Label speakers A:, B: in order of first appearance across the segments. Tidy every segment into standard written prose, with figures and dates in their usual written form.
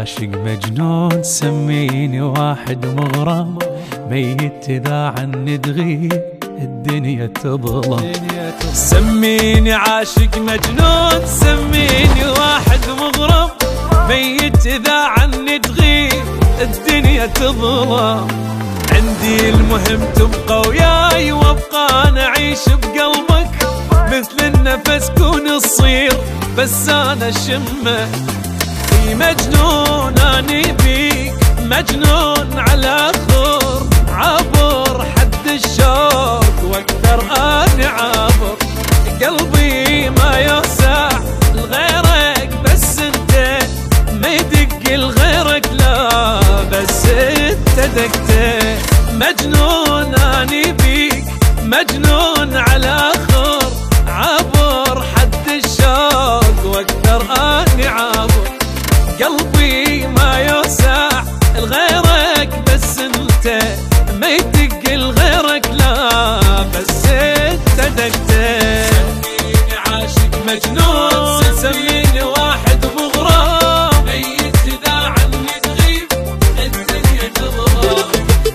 A: عاشق مجنون، سميني واحد مغرم، ميت إذا عني تغيب الدنيا تظلم. سميني عاشق مجنون، سميني واحد مغرم، ميت إذا عني تغيب الدنيا تظلم. عندي المهم تبقى وياي وابقى انا اعيش بقلبك، مثل النفس كون تصير بس انا شمه. في مجنون اني بيك، مجنون على خور، عبر حد الشوق واكثر اني عابر. قلبي ما يوسع لغيرك بس انت، ما يدق لغيرك لا بس انت دقته. مجنون اني بيك، مجنون على خور، عبر حد الشوق واكثر اني عابر. قلبي ما يوسع لغيرك بس انت، ما يدق لغيرك لا بس انت دقته. سميني عاشق مجنون، سميني واحد مغرم، ميت اذا عني تغيب الدنيا تظلم.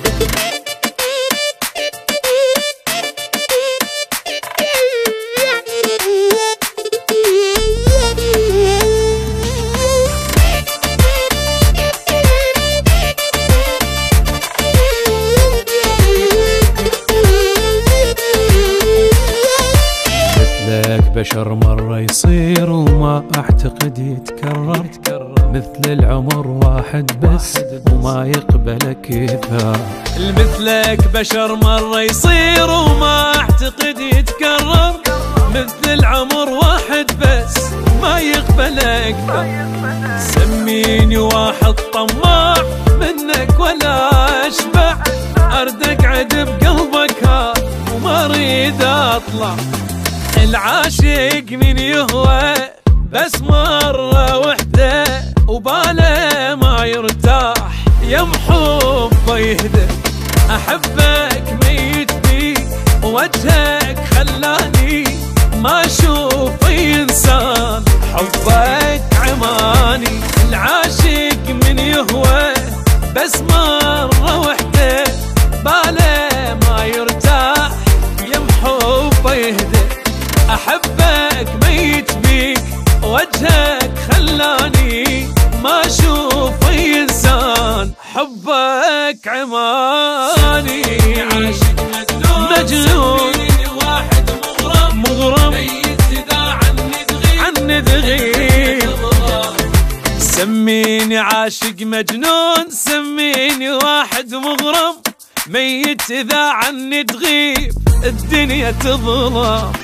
A: بشر مرة يصير وما أعتقد يتكرر، مثل العمر واحد بس وما يقبل كثار. مثلك بشر مرة يصير وما أعتقد يتكرر، مثل العمر واحد بس ما يقبل أكثر. سميني واحد طماع منك ولا أشبع، أرد أقعد بقلبك ها وما أريد أطلع. العاشق من يهوى بس مرة وحدة، وباله ما يرتاح يم حبه يهدى. أحبك ميت بيك، وجهك خلاني ما أشوف إنسان، حبك عماني. العاشق من يهوى بس مرة وحدة، باله ما يرتاح يم حبه يهدى. أحبك ميت بيك، وجهك خلاني ما أشوف إنسان، حبك عماني. عاشق مجنون، واحد مغرم، ميت إذا عني تغيب. سميني عاشق مجنون، سميني واحد مغرم، ميت إذا عني تغيب الدنيا تظلم.